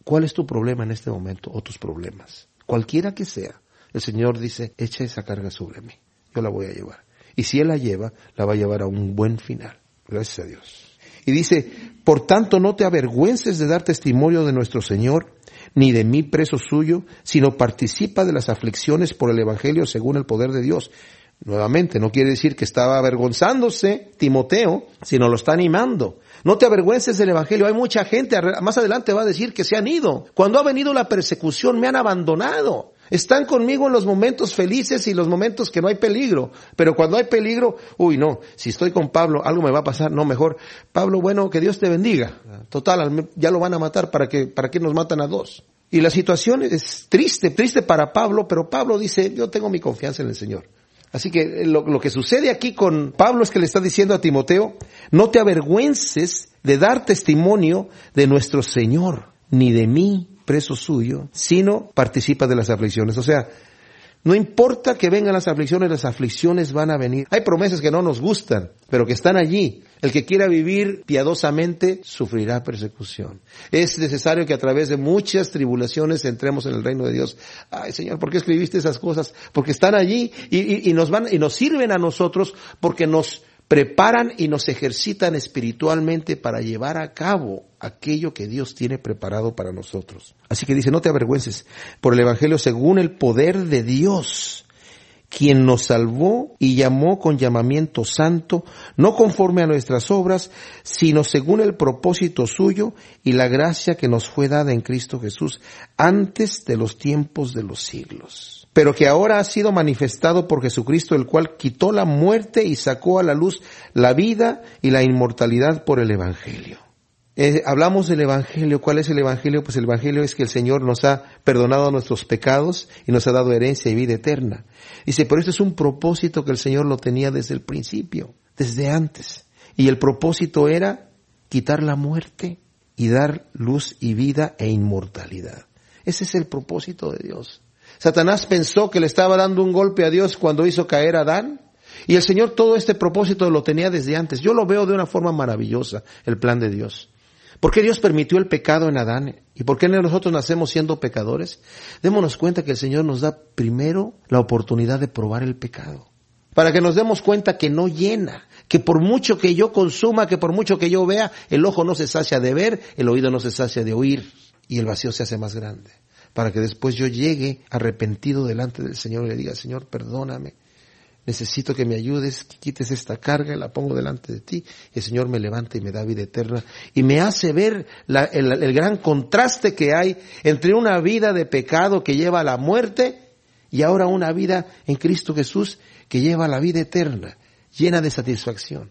Speaker 1: ¿Cuál es tu problema en este momento o tus problemas? Cualquiera que sea, el Señor dice, echa esa carga sobre mí, yo la voy a llevar. Y si Él la lleva, la va a llevar a un buen final. Gracias a Dios. Y dice, por tanto no te avergüences de dar testimonio de nuestro Señor, ni de mí preso suyo, sino participa de las aflicciones por el Evangelio según el poder de Dios. Nuevamente, no quiere decir que estaba avergonzándose Timoteo, sino lo está animando. No te avergüences del Evangelio. Hay mucha gente, más adelante va a decir que se han ido. Cuando ha venido la persecución, me han abandonado. Están conmigo en los momentos felices y los momentos que no hay peligro. Pero cuando hay peligro, uy, no, si estoy con Pablo, algo me va a pasar. No, mejor, Pablo, bueno, que Dios te bendiga. Total, ya lo van a matar, ¿para qué, para qué nos matan a dos? Y la situación es triste, triste para Pablo, pero Pablo dice, yo tengo mi confianza en el Señor. Así que lo, lo que sucede aquí con Pablo es que le está diciendo a Timoteo, no te avergüences de dar testimonio de nuestro Señor, ni de mí, preso suyo, sino participa de las aflicciones. O sea, no importa que vengan las aflicciones, las aflicciones van a venir. Hay promesas que no nos gustan, pero que están allí. El que quiera vivir piadosamente sufrirá persecución. Es necesario que a través de muchas tribulaciones entremos en el reino de Dios. Ay, Señor, ¿por qué escribiste esas cosas? Porque están allí y, y, y nos van y nos sirven a nosotros porque nos preparan y nos ejercitan espiritualmente para llevar a cabo aquello que Dios tiene preparado para nosotros. Así que dice, no te avergüences por el Evangelio según el poder de Dios, quien nos salvó y llamó con llamamiento santo, no conforme a nuestras obras, sino según el propósito suyo y la gracia que nos fue dada en Cristo Jesús antes de los tiempos de los siglos. Pero que ahora ha sido manifestado por Jesucristo, el cual quitó la muerte y sacó a la luz la vida y la inmortalidad por el Evangelio. Eh, hablamos del Evangelio. ¿Cuál es el Evangelio? Pues el Evangelio es que el Señor nos ha perdonado nuestros pecados y nos ha dado herencia y vida eterna. Dice, pero esto es un propósito que el Señor lo tenía desde el principio, desde antes. Y el propósito era quitar la muerte y dar luz y vida e inmortalidad. Ese es el propósito de Dios. Satanás pensó que le estaba dando un golpe a Dios cuando hizo caer a Adán. Y el Señor todo este propósito lo tenía desde antes. Yo lo veo de una forma maravillosa, el plan de Dios. ¿Por qué Dios permitió el pecado en Adán? ¿Y por qué nosotros nacemos siendo pecadores? Démonos cuenta que el Señor nos da primero la oportunidad de probar el pecado. Para que nos demos cuenta que no llena, que por mucho que yo consuma, que por mucho que yo vea, el ojo no se sacia de ver, el oído no se sacia de oír y el vacío se hace más grande. Para que después yo llegue arrepentido delante del Señor y le diga, Señor, perdóname, necesito que me ayudes, que quites esta carga, la pongo delante de ti, y el Señor me levanta y me da vida eterna, y me hace ver la, el, el gran contraste que hay entre una vida de pecado que lleva a la muerte, y ahora una vida en Cristo Jesús que lleva a la vida eterna, llena de satisfacción.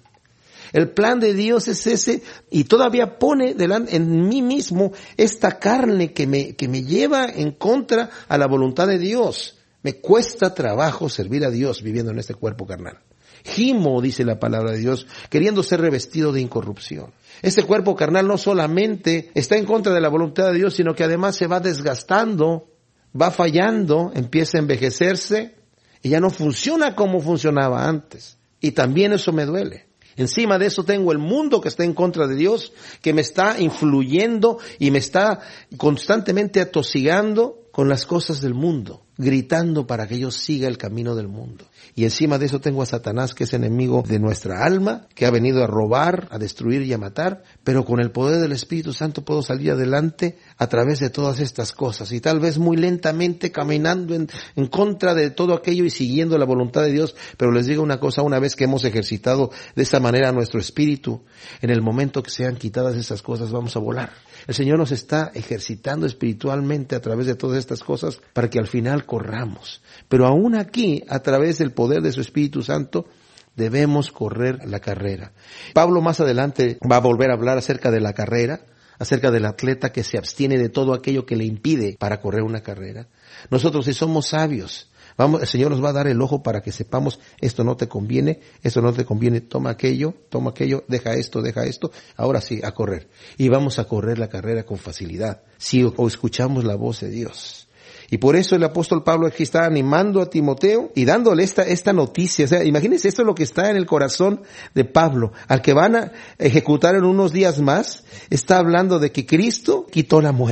Speaker 1: El plan de Dios es ese, y todavía pone delante, en mí mismo esta carne que me, que me lleva en contra a la voluntad de Dios. Me cuesta trabajo servir a Dios viviendo en este cuerpo carnal. Gimo, dice la palabra de Dios, queriendo ser revestido de incorrupción. Este cuerpo carnal no solamente está en contra de la voluntad de Dios, sino que además se va desgastando, va fallando, empieza a envejecerse y ya no funciona como funcionaba antes. Y también eso me duele. Encima de eso tengo el mundo que está en contra de Dios, que me está influyendo y me está constantemente atosigando con las cosas del mundo, gritando para que yo siga el camino del mundo. Y encima de eso tengo a Satanás, que es enemigo de nuestra alma, que ha venido a robar, a destruir y a matar, pero con el poder del Espíritu Santo puedo salir adelante a través de todas estas cosas, y tal vez muy lentamente caminando en, en contra de todo aquello y siguiendo la voluntad de Dios. Pero les digo una cosa, una vez que hemos ejercitado de esa manera nuestro espíritu, en el momento que sean quitadas esas cosas vamos a volar. El Señor nos está ejercitando espiritualmente a través de todas estas cosas para que al final corramos. Pero aún aquí, a través del poder de su Espíritu Santo, debemos correr la carrera. Pablo más adelante va a volver a hablar acerca de la carrera, acerca del atleta que se abstiene de todo aquello que le impide para correr una carrera. Nosotros, si somos sabios, vamos, el Señor nos va a dar el ojo para que sepamos, esto no te conviene, esto no te conviene, toma aquello, toma aquello, deja esto, deja esto, ahora sí, a correr. Y vamos a correr la carrera con facilidad, si o, o escuchamos la voz de Dios. Y por eso el apóstol Pablo aquí está animando a Timoteo y dándole esta, esta noticia. O sea, imagínense, esto es lo que está en el corazón de Pablo. Al que van a ejecutar en unos días más, está hablando de que Cristo quitó la muerte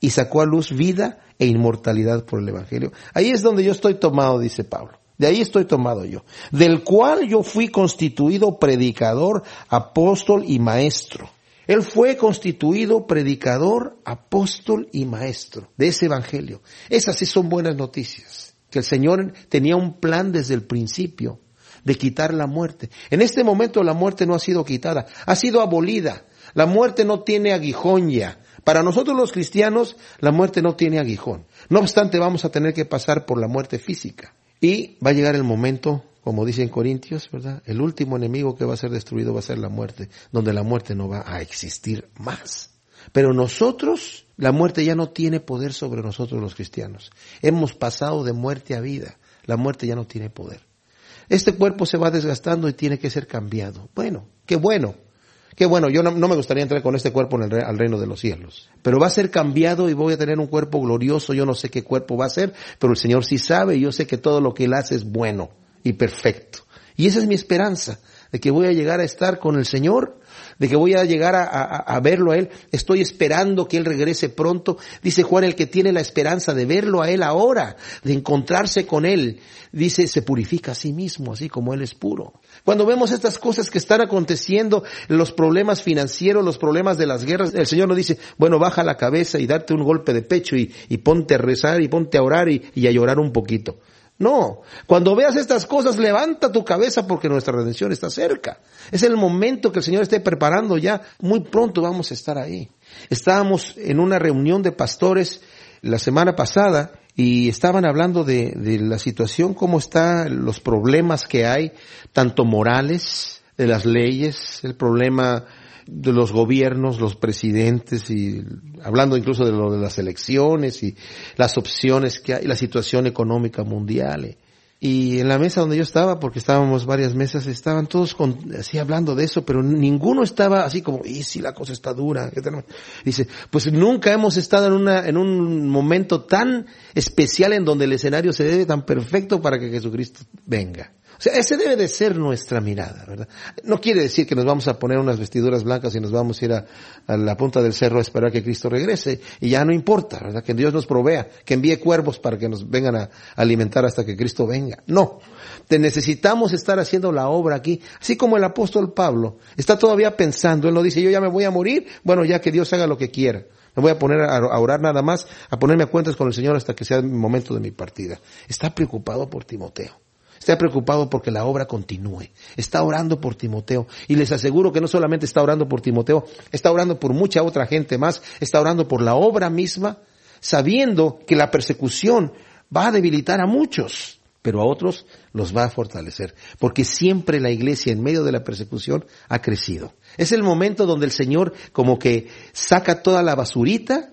Speaker 1: y sacó a luz vida e inmortalidad por el Evangelio. Ahí es donde yo estoy tomado, dice Pablo. De ahí estoy tomado yo. Del cual yo fui constituido predicador, apóstol y maestro. Él fue constituido predicador, apóstol y maestro de ese Evangelio. Esas sí son buenas noticias. Que el Señor tenía un plan desde el principio de quitar la muerte. En este momento la muerte no ha sido quitada, ha sido abolida. La muerte no tiene aguijón ya. Para nosotros los cristianos, la muerte no tiene aguijón. No obstante, vamos a tener que pasar por la muerte física. Y va a llegar el momento, como dice en Corintios, ¿verdad? El último enemigo que va a ser destruido va a ser la muerte, donde la muerte no va a existir más. Pero nosotros, la muerte ya no tiene poder sobre nosotros los cristianos. Hemos pasado de muerte a vida. La muerte ya no tiene poder. Este cuerpo se va desgastando y tiene que ser cambiado. Bueno, qué bueno. Qué bueno, yo no, no me gustaría entrar con este cuerpo en el re, al reino de los cielos. Pero va a ser cambiado y voy a tener un cuerpo glorioso. Yo no sé qué cuerpo va a ser, pero el Señor sí sabe y yo sé que todo lo que Él hace es bueno y perfecto. Y esa es mi esperanza, de que voy a llegar a estar con el Señor, de que voy a llegar a, a, a verlo a Él. Estoy esperando que Él regrese pronto. Dice Juan, el que tiene la esperanza de verlo a Él ahora, de encontrarse con Él, dice, se purifica a sí mismo, así como Él es puro. Cuando vemos estas cosas que están aconteciendo, los problemas financieros, los problemas de las guerras, el Señor nos dice, bueno, baja la cabeza y darte un golpe de pecho y, y ponte a rezar y ponte a orar y, y a llorar un poquito. No, cuando veas estas cosas, levanta tu cabeza porque nuestra redención está cerca. Es el momento que el Señor esté preparando ya. Muy pronto vamos a estar ahí. Estábamos en una reunión de pastores la semana pasada y estaban hablando de, de la situación, cómo están los problemas que hay, tanto morales, de las leyes, el problema de los gobiernos, los presidentes, y hablando incluso de lo de las elecciones y las opciones que hay, la situación económica mundial. Y en la mesa donde yo estaba, porque estábamos varias mesas, estaban todos con, así hablando de eso, pero ninguno estaba así como, y si la cosa está dura. Dice, pues nunca hemos estado en una, en un momento tan especial en donde el escenario se debe tan perfecto para que Jesucristo venga. O sea, ese debe de ser nuestra mirada, ¿verdad? No quiere decir que nos vamos a poner unas vestiduras blancas y nos vamos a ir a, a la punta del cerro a esperar que Cristo regrese y ya no importa, ¿verdad? Que Dios nos provea, que envíe cuervos para que nos vengan a alimentar hasta que Cristo venga. No, te necesitamos estar haciendo la obra aquí, así como el apóstol Pablo está todavía pensando, él no dice, yo ya me voy a morir, bueno, ya que Dios haga lo que quiera. Me voy a poner a, a orar nada más, a ponerme a cuentas con el Señor hasta que sea el momento de mi partida. Está preocupado por Timoteo. Está preocupado porque la obra continúe. Está orando por Timoteo. Y les aseguro que no solamente está orando por Timoteo, está orando por mucha otra gente más. Está orando por la obra misma, sabiendo que la persecución va a debilitar a muchos, pero a otros los va a fortalecer. Porque siempre la iglesia en medio de la persecución ha crecido. Es el momento donde el Señor como que saca toda la basurita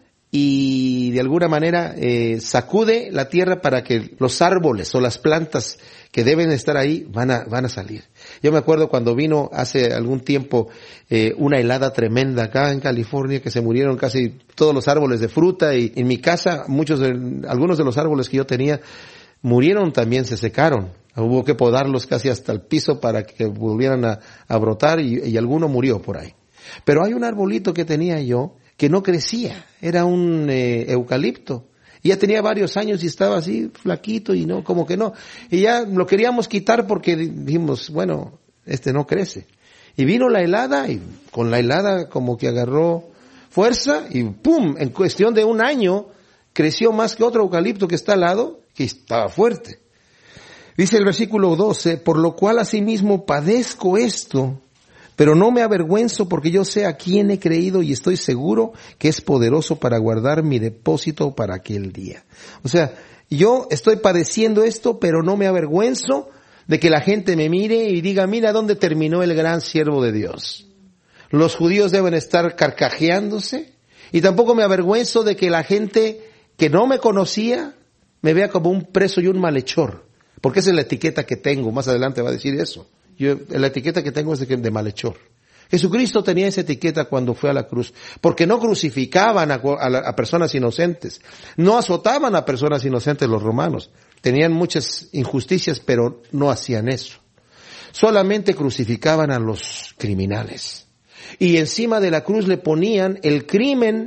Speaker 1: y de alguna manera eh, sacude la tierra para que los árboles o las plantas que deben estar ahí van a van a salir. Yo me acuerdo cuando vino hace algún tiempo eh, una helada tremenda acá en California, que se murieron casi todos los árboles de fruta, y en mi casa muchos de, algunos de los árboles que yo tenía murieron también, se secaron. Hubo que podarlos casi hasta el piso para que volvieran a, a brotar y, y alguno murió por ahí. Pero hay un arbolito que tenía yo que no crecía, era un eh, eucalipto. Y ya tenía varios años y estaba así flaquito y no, como que no. Y ya lo queríamos quitar porque dijimos, bueno, este no crece. Y vino la helada y con la helada como que agarró fuerza y ¡pum! En cuestión de un año creció más que otro eucalipto que está al lado, que estaba fuerte. Dice el versículo doce, por lo cual asimismo padezco esto, pero no me avergüenzo porque yo sé a quién he creído y estoy seguro que es poderoso para guardar mi depósito para aquel día. O sea, yo estoy padeciendo esto, pero no me avergüenzo de que la gente me mire y diga, mira dónde terminó el gran siervo de Dios. Los judíos deben estar carcajeándose y tampoco me avergüenzo de que la gente que no me conocía me vea como un preso y un malhechor. Porque esa es la etiqueta que tengo, más adelante va a decir eso. Yo, la etiqueta que tengo es de, de malhechor. Jesucristo tenía esa etiqueta cuando fue a la cruz, porque no crucificaban a, a, a personas inocentes, no azotaban a personas inocentes los romanos, tenían muchas injusticias, pero no hacían eso. Solamente crucificaban a los criminales. Y encima de la cruz le ponían el crimen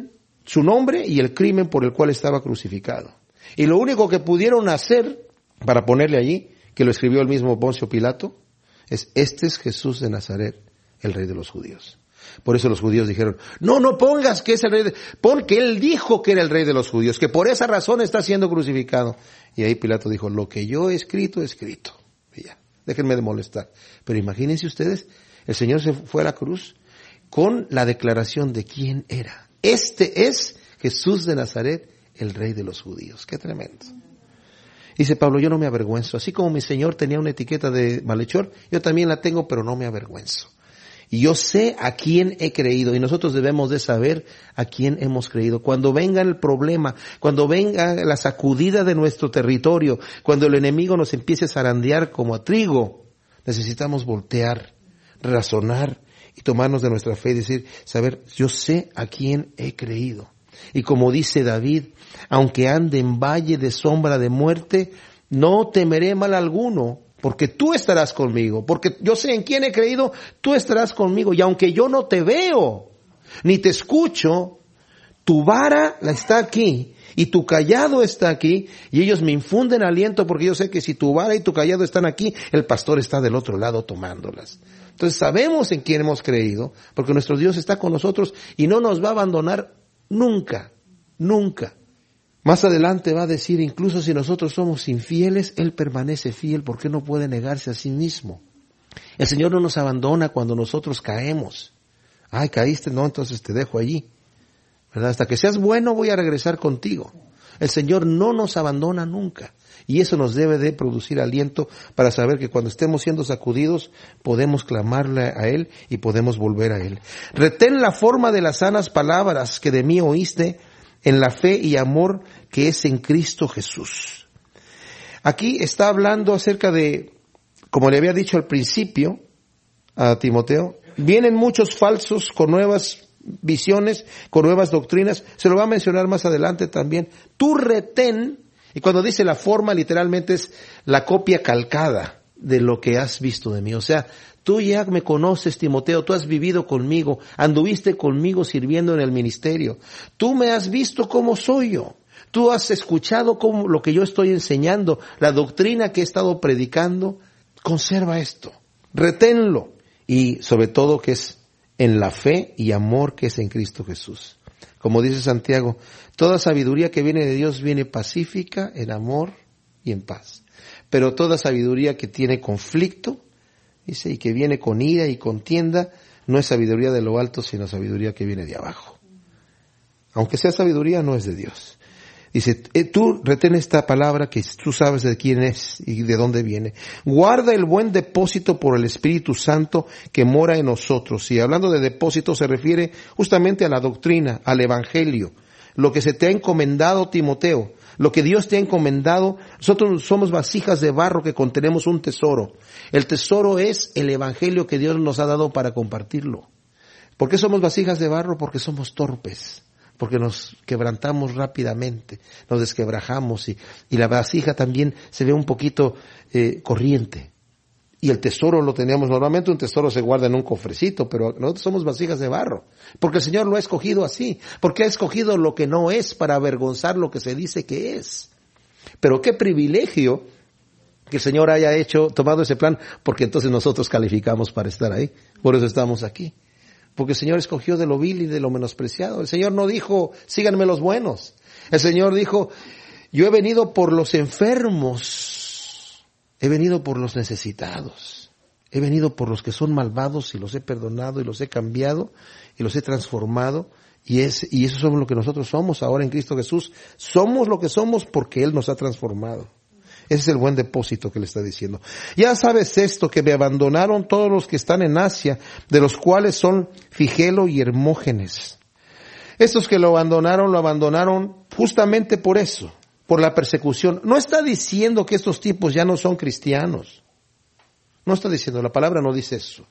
Speaker 1: su nombre y el crimen por el cual estaba crucificado. Y lo único que pudieron hacer para ponerle allí, que lo escribió el mismo Poncio Pilato, es: este es Jesús de Nazaret, el rey de los judíos. Por eso los judíos dijeron: no, no pongas que es el rey de... Pon que él dijo que era el rey de los judíos, que por esa razón está siendo crucificado. Y ahí Pilato dijo: lo que yo he escrito, he escrito. Y ya, déjenme de molestar. Pero imagínense ustedes, el Señor se fue a la cruz con la declaración de quién era. Este es Jesús de Nazaret, el rey de los judíos. Qué tremendo. Dice Pablo: yo no me avergüenzo. Así como mi Señor tenía una etiqueta de malhechor, yo también la tengo, pero no me avergüenzo. Y yo sé a quién he creído, y nosotros debemos de saber a quién hemos creído. Cuando venga el problema, cuando venga la sacudida de nuestro territorio, cuando el enemigo nos empiece a zarandear como a trigo, necesitamos voltear, razonar y tomarnos de nuestra fe y decir: saber, yo sé a quién he creído. Y como dice David: aunque ande en valle de sombra de muerte, no temeré mal alguno, porque tú estarás conmigo, porque yo sé en quién he creído, tú estarás conmigo. Y aunque yo no te veo, ni te escucho, tu vara la está aquí, y tu callado está aquí, y ellos me infunden aliento, porque yo sé que si tu vara y tu callado están aquí, el pastor está del otro lado tomándolas. Entonces sabemos en quién hemos creído, porque nuestro Dios está con nosotros, y no nos va a abandonar nunca, nunca. Más adelante va a decir: incluso si nosotros somos infieles, Él permanece fiel, porque no puede negarse a sí mismo. El Señor no nos abandona cuando nosotros caemos. Ay, caíste, no, entonces te dejo allí, ¿verdad? Hasta que seas bueno voy a regresar contigo. El Señor no nos abandona nunca. Y eso nos debe de producir aliento para saber que cuando estemos siendo sacudidos, podemos clamarle a Él y podemos volver a Él. Retén la forma de las sanas palabras que de mí oíste, en la fe y amor que es en Cristo Jesús. Aquí está hablando acerca de, como le había dicho al principio a Timoteo, vienen muchos falsos con nuevas visiones, con nuevas doctrinas. Se lo va a mencionar más adelante también. Tú retén, y cuando dice la forma, literalmente es la copia calcada de lo que has visto de mí. O sea, tú ya me conoces, Timoteo, tú has vivido conmigo, anduviste conmigo sirviendo en el ministerio. Tú me has visto como soy yo. Tú has escuchado cómo, lo que yo estoy enseñando, la doctrina que he estado predicando. Conserva esto, reténlo. Y sobre todo que es en la fe y amor que es en Cristo Jesús. Como dice Santiago, toda sabiduría que viene de Dios viene pacífica, en amor y en paz. Pero toda sabiduría que tiene conflicto, dice, y que viene con ira y contienda, no es sabiduría de lo alto, sino sabiduría que viene de abajo. Aunque sea sabiduría, no es de Dios. Dice, tú retén esta palabra que tú sabes de quién es y de dónde viene. Guarda el buen depósito por el Espíritu Santo que mora en nosotros. Y hablando de depósito se refiere justamente a la doctrina, al Evangelio. Lo que se te ha encomendado, Timoteo, lo que Dios te ha encomendado. Nosotros somos vasijas de barro que contenemos un tesoro. El tesoro es el Evangelio que Dios nos ha dado para compartirlo. ¿Por qué somos vasijas de barro? Porque somos torpes. Porque nos quebrantamos rápidamente, nos desquebrajamos y, y la vasija también se ve un poquito eh, corriente. Y el tesoro lo tenemos, normalmente un tesoro se guarda en un cofrecito, pero nosotros somos vasijas de barro, porque el Señor lo ha escogido así, porque ha escogido lo que no es para avergonzar lo que se dice que es. Pero qué privilegio que el Señor haya hecho, tomado ese plan, porque entonces nosotros calificamos para estar ahí, por eso estamos aquí. Porque el Señor escogió de lo vil y de lo menospreciado. El Señor no dijo, síganme los buenos. El Señor dijo, yo he venido por los enfermos. He venido por los necesitados. He venido por los que son malvados y los he perdonado y los he cambiado y los he transformado. Y, es, y eso somos lo que nosotros somos ahora en Cristo Jesús. Somos lo que somos porque Él nos ha transformado. Ese es el buen depósito que le está diciendo. Ya sabes esto, que me abandonaron todos los que están en Asia, de los cuales son Figelo y Hermógenes. Estos que lo abandonaron, lo abandonaron justamente por eso, por la persecución. No está diciendo que estos tipos ya no son cristianos. No está diciendo, la palabra no dice eso.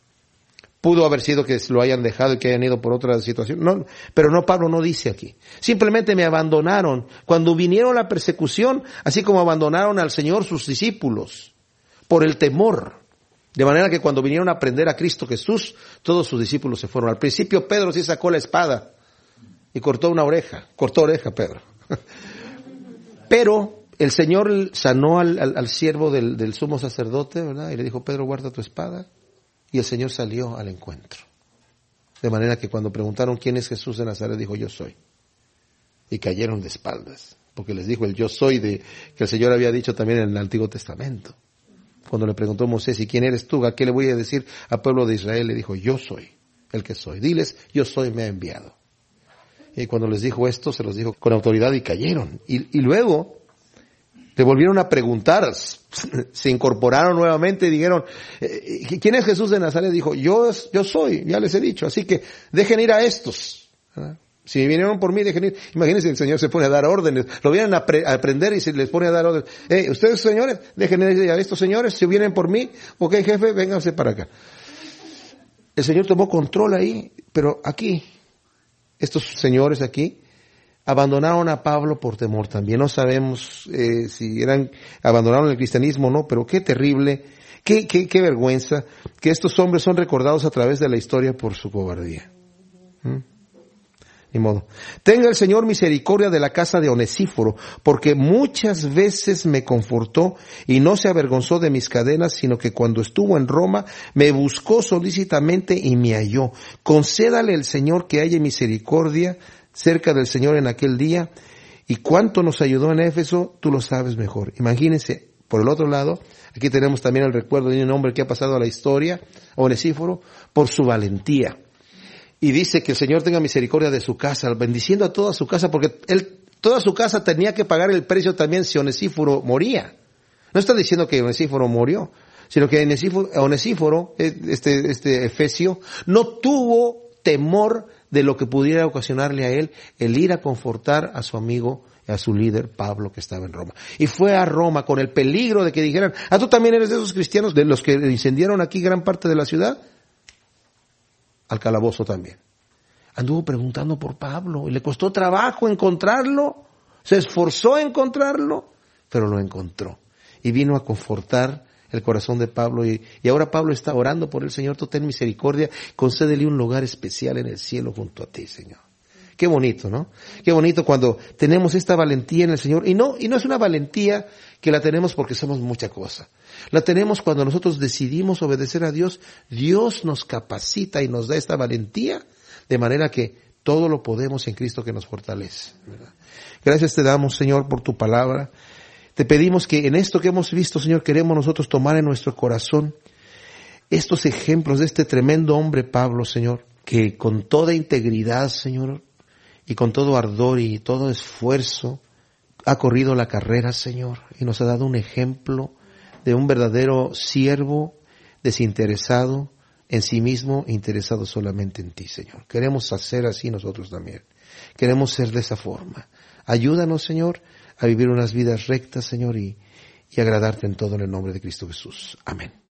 Speaker 1: Pudo haber sido que lo hayan dejado y que hayan ido por otra situación. No, pero no, Pablo no dice aquí. Simplemente me abandonaron. Cuando vinieron la persecución, así como abandonaron al Señor sus discípulos, por el temor. De manera que cuando vinieron a aprender a Cristo Jesús, todos sus discípulos se fueron. Al principio Pedro sí sacó la espada y cortó una oreja, cortó oreja Pedro. Pero el Señor sanó al, al, al siervo del, del sumo sacerdote, ¿verdad? Y le dijo, Pedro, guarda tu espada. Y el Señor salió al encuentro. De manera que cuando preguntaron quién es Jesús de Nazaret, dijo, yo soy. Y cayeron de espaldas, porque les dijo el yo soy de que el Señor había dicho también en el Antiguo Testamento. Cuando le preguntó Moisés, ¿y quién eres tú? ¿A qué le voy a decir al pueblo de Israel? Le dijo, yo soy el que soy. Diles, yo soy, me ha enviado. Y cuando les dijo esto, se los dijo con autoridad y cayeron. Y, y luego le volvieron a preguntar, se incorporaron nuevamente y dijeron, ¿quién es Jesús de Nazaret? Dijo, yo, yo soy, ya les he dicho, así que dejen ir a estos. ¿Verdad? Si vinieron por mí, dejen ir. Imagínense, el Señor se pone a dar órdenes, lo vienen a, pre- a aprender y se les pone a dar órdenes. Eh, ustedes señores, dejen ir a estos señores, si vienen por mí, ok jefe, vénganse para acá. El Señor tomó control ahí, pero aquí, estos señores aquí, abandonaron a Pablo por temor también. No sabemos eh, si eran abandonaron el cristianismo o no, pero qué terrible, qué, qué, qué vergüenza que estos hombres son recordados a través de la historia por su cobardía. ¿Mm? Ni modo. Tenga el Señor misericordia de la casa de Onesíforo, porque muchas veces me confortó y no se avergonzó de mis cadenas, sino que cuando estuvo en Roma me buscó solícitamente y me halló. Concédale el Señor que haya misericordia cerca del Señor en aquel día, y cuánto nos ayudó en Éfeso, tú lo sabes mejor. Imagínense, por el otro lado, aquí tenemos también el recuerdo de un hombre que ha pasado a la historia, Onesíforo, por su valentía. Y dice que el Señor tenga misericordia de su casa, bendiciendo a toda su casa, porque él, toda su casa tenía que pagar el precio también si Onesíforo moría. No está diciendo que Onesíforo murió, sino que Onesíforo, Onesíforo este, este Efesio, no tuvo temor de lo que pudiera ocasionarle a él el ir a confortar a su amigo, a su líder Pablo, que estaba en Roma. Y fue a Roma con el peligro de que dijeran, ah, tú también eres de esos cristianos de los que incendiaron aquí gran parte de la ciudad. Al calabozo también. Anduvo preguntando por Pablo y le costó trabajo encontrarlo, se esforzó en encontrarlo, pero lo encontró. Y vino a confortar el corazón de Pablo y, y ahora Pablo está orando por el Señor, tú ten misericordia, concédele un lugar especial en el cielo junto a ti, Señor. Qué bonito, ¿no? Qué bonito cuando tenemos esta valentía en el Señor. Y no, y no es una valentía que la tenemos porque somos mucha cosa. La tenemos cuando nosotros decidimos obedecer a Dios. Dios nos capacita y nos da esta valentía de manera que todo lo podemos en Cristo que nos fortalece, ¿verdad? Gracias te damos, Señor, por tu palabra. Te pedimos que en esto que hemos visto, Señor, queremos nosotros tomar en nuestro corazón estos ejemplos de este tremendo hombre Pablo, Señor, que con toda integridad, Señor, y con todo ardor y todo esfuerzo ha corrido la carrera, Señor, y nos ha dado un ejemplo de un verdadero siervo desinteresado en sí mismo, interesado solamente en ti, Señor. Queremos hacer así nosotros también. Queremos ser de esa forma. Ayúdanos, Señor, a vivir unas vidas rectas, Señor, y, y agradarte en todo en el nombre de Cristo Jesús. Amén.